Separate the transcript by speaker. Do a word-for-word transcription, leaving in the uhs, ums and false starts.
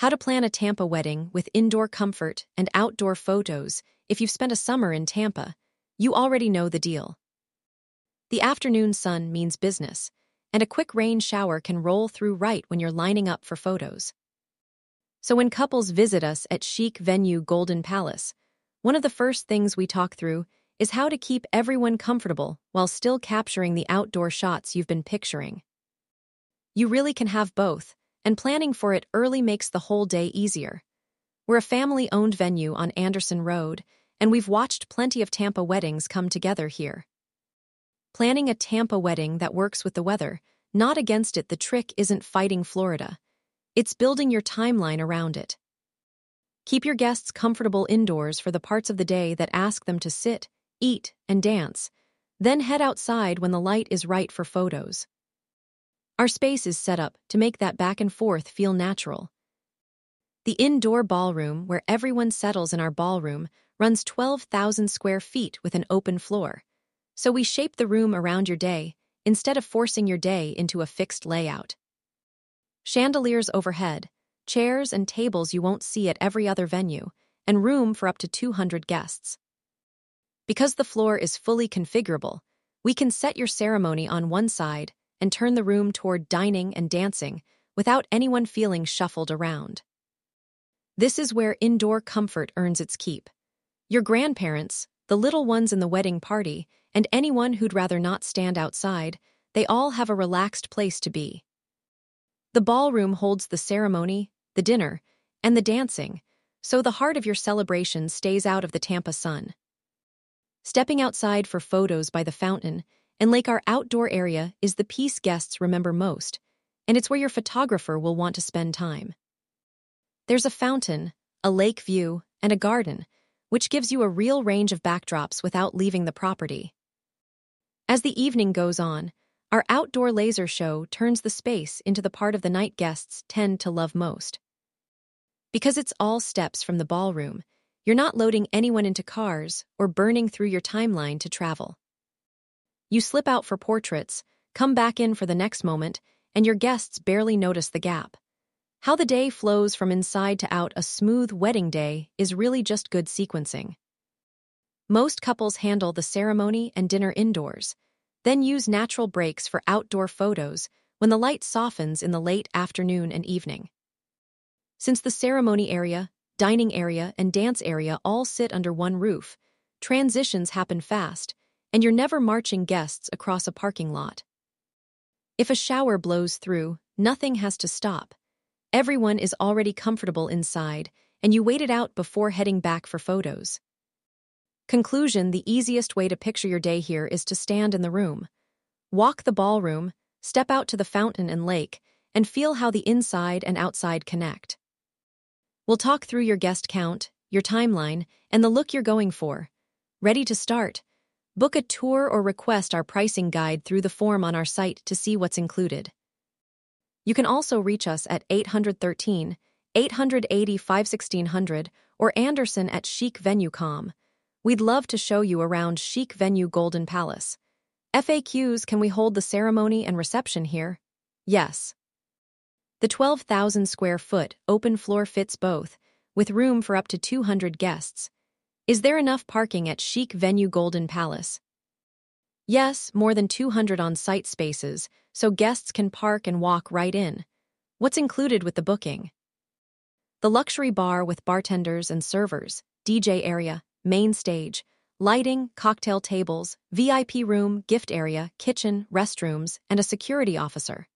Speaker 1: How to plan a Tampa wedding with indoor comfort and outdoor photos. If you've spent a summer in Tampa, you already know the deal. The afternoon sun means business, and a quick rain shower can roll through right when you're lining up for photos. So when couples visit us at chic venue Golden Palace, one of the first things we talk through is how to keep everyone comfortable while still capturing the outdoor shots you've been picturing. You really can have both, and planning for it early makes the whole day easier. We're a family-owned venue on Anderson Road, and we've watched plenty of Tampa weddings come together here. Planning a Tampa wedding that works with the weather, not against it. The trick isn't fighting Florida. It's building your timeline around it. Keep your guests comfortable indoors for the parts of the day that ask them to sit, eat, and dance, then head outside when the light is right for photos. Our space is set up to make that back and forth feel natural. The indoor ballroom, where everyone settles in our ballroom, runs twelve thousand square feet with an open floor. So we shape the room around your day, instead of forcing your day into a fixed layout. Chandeliers overhead, chairs and tables you won't see at every other venue, and room for up to two hundred guests. Because the floor is fully configurable, we can set your ceremony on one side and turn the room toward dining and dancing without anyone feeling shuffled around. This is where indoor comfort earns its keep. Your grandparents, the little ones in the wedding party, and anyone who'd rather not stand outside, they all have a relaxed place to be. The ballroom holds the ceremony, the dinner, and the dancing, so the heart of your celebration stays out of the Tampa sun. Stepping outside for photos by the fountain and lake, our outdoor area is the piece guests remember most, and it's where your photographer will want to spend time. There's a fountain, a lake view, and a garden, which gives you a real range of backdrops without leaving the property. As the evening goes on, our outdoor laser show turns the space into the part of the night guests tend to love most. Because it's all steps from the ballroom, you're not loading anyone into cars or burning through your timeline to travel. You slip out for portraits, come back in for the next moment, and your guests barely notice the gap. How the day flows from inside to out, a smooth wedding day, is really just good sequencing. Most couples handle the ceremony and dinner indoors, then use natural breaks for outdoor photos when the light softens in the late afternoon and evening. Since the ceremony area, dining area, and dance area all sit under one roof, transitions happen fast, and you're never marching guests across a parking lot. If a shower blows through, nothing has to stop. Everyone is already comfortable inside, and you wait it out before heading back for photos. Conclusion: the easiest way to picture your day here is to stand in the room. Walk the ballroom, step out to the fountain and lake, and feel how the inside and outside connect. We'll talk through your guest count, your timeline, and the look you're going for. Ready to start? Book a tour or request our pricing guide through the form on our site to see what's included. You can also reach us at eight one three, eight eight zero, five one six zero zero or Anderson at chic venue dot com. We'd love to show you around Chic Venue Golden Palace. F A Qs: can we hold the ceremony and reception here? Yes. The twelve thousand square foot open floor fits both, with room for up to two hundred guests. Is there enough parking at Chic Venue Golden Palace? Yes, more than two hundred on-site spaces, so guests can park and walk right in. What's included with the booking? The luxury bar with bartenders and servers, D J area, main stage, lighting, cocktail tables, V I P room, gift area, kitchen, restrooms, and a security officer.